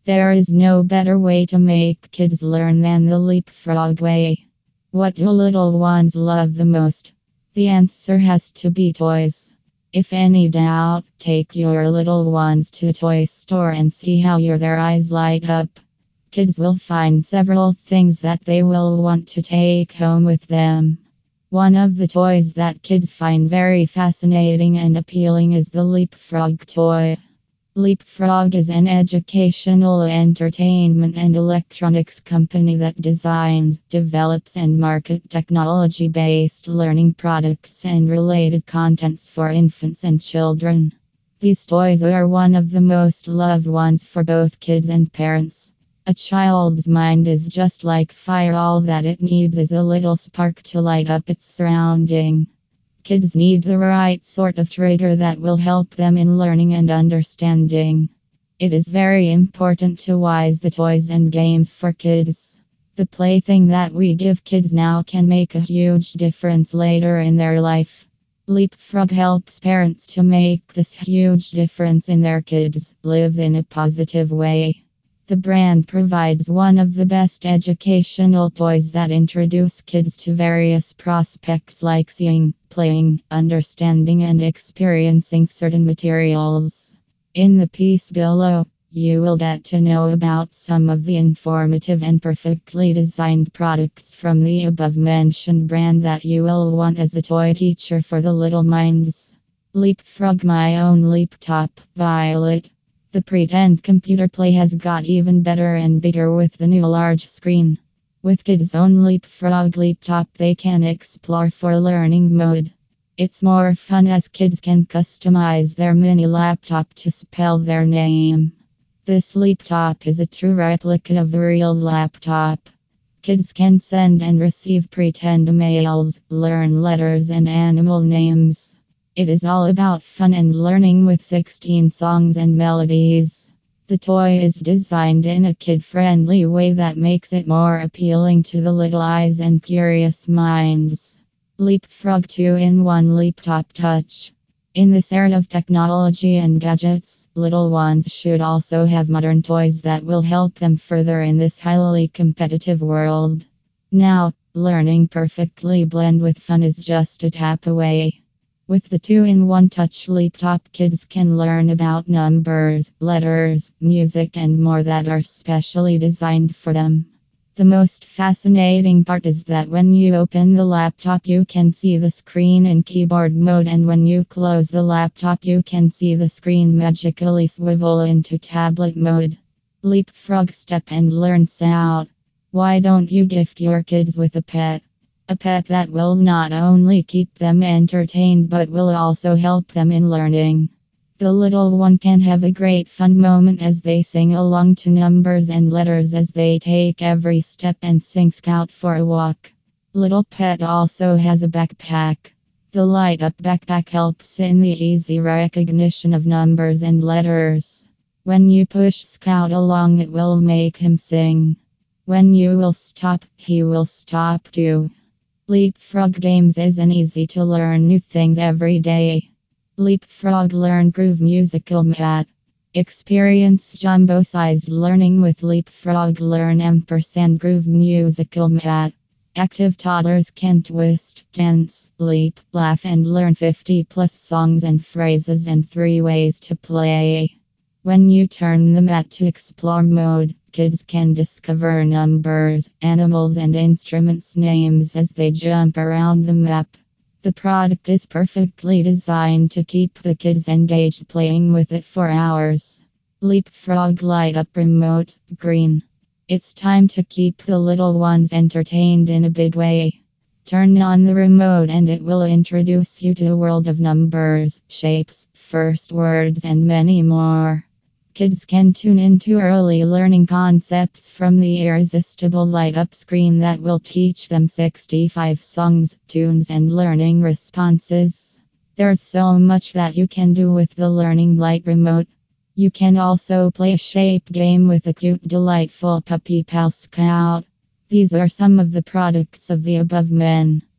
There is no better way to make kids learn than the leapfrog way. What do little ones love the most? The answer has to be toys. If any doubt, take your little ones to a toy store and see how their eyes light up. Kids will find several things that they will want to take home with them. One of the toys that kids find very fascinating and appealing is the Leapfrog toy. Leapfrog is an educational, entertainment, and electronics company that designs, develops, and markets technology-based learning products and related contents for infants and children. These toys are one of the most loved ones for both kids and parents. A child's mind is just like fire. All that it needs is a little spark to light up its surrounding. Kids need the right sort of trigger that will help them in learning and understanding. It is very important to wise the toys and games for kids. The plaything that we give kids now can make a huge difference later in their life. Leapfrog helps parents to make this huge difference in their kids' lives in a positive way. The brand provides one of the best educational toys that introduce kids to various prospects like seeing, playing, understanding, and experiencing certain materials. In the piece below, you will get to know about some of the informative and perfectly designed products from the above-mentioned brand that you will want as a toy teacher for the little minds. Leapfrog My Own Laptop Violet. The Pretend Computer Play has got even better and bigger with the new large screen. With Kids' Own Leapfrog Laptop, they can explore for learning mode. It's more fun as kids can customize their mini laptop to spell their name. This laptop is a true replica of the real laptop. Kids can send and receive pretend mails, learn letters and animal names. It is all about fun and learning with 16 songs and melodies. The toy is designed in a kid-friendly way that makes it more appealing to the little eyes and curious minds. Leapfrog 2-in-1 Laptop Touch. In this era of technology and gadgets, little ones should also have modern toys that will help them further in this highly competitive world. Now, learning perfectly blend with fun is just a tap away. With the 2-in-1 Touch Laptop, kids can learn about numbers, letters, music, and more that are specially designed for them. The most fascinating part is that when you open the laptop, you can see the screen in keyboard mode, and when you close the laptop, you can see the screen magically swivel into tablet mode. Leapfrog Step and Learn Sound. Why don't you gift your kids with a pet? A pet that will not only keep them entertained but will also help them in learning. The little one can have a great fun moment as they sing along to numbers and letters as they take every step and sing Scout for a walk. Little Pet also has a backpack. The light up backpack helps in the easy recognition of numbers and letters. When you push Scout along, it will make him sing. When you will stop, he will stop too. Leapfrog Games is an easy to learn new things every day. Leapfrog Learn Groove Musical Mat. Experience jumbo-sized learning with Leapfrog Learn & Groove Musical Mat. Active toddlers can twist, dance, leap, laugh, and learn 50+ songs and phrases and 3 ways to play. When you turn the mat to explore mode, kids can discover numbers, animals, and instruments names as they jump around the map. The product is perfectly designed to keep the kids engaged playing with it for hours. Leapfrog Light Up Remote Green. It's time to keep the little ones entertained in a big way. Turn on the remote and it will introduce you to a world of numbers, shapes, first words, and many more. Kids can tune into early learning concepts from the irresistible light-up screen that will teach them 65 songs, tunes, and learning responses. There's so much that you can do with the Learning Light remote. You can also play a shape game with a cute, delightful puppy pal Scout. These are some of the products of the above men.